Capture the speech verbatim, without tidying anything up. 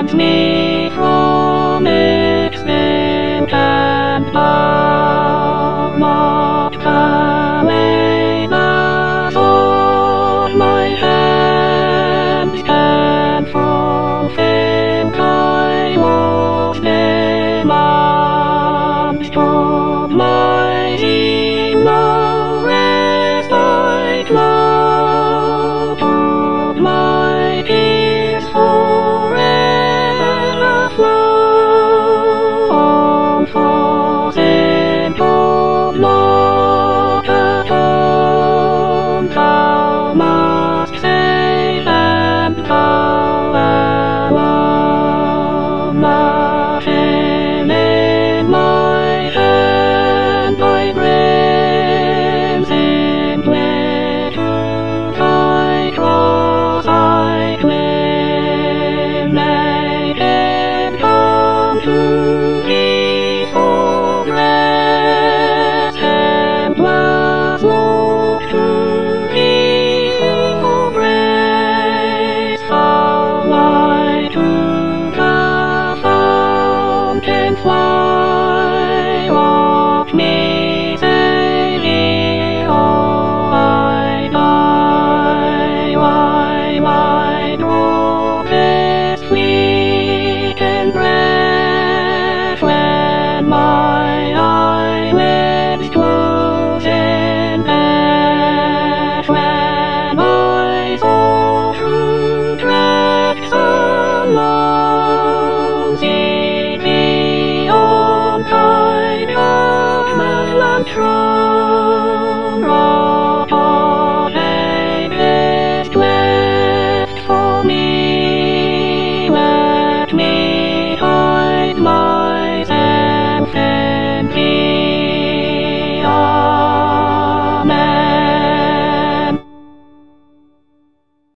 commands me from extent and power, not away the sword my hands can fulfill Kairos demands. To my zeal no rest I flow, to my tears forever flow. All false and hope not atone, thou must save and thou alone. Nothing in my hand I bring, simply to thy cross I cling. Make it come to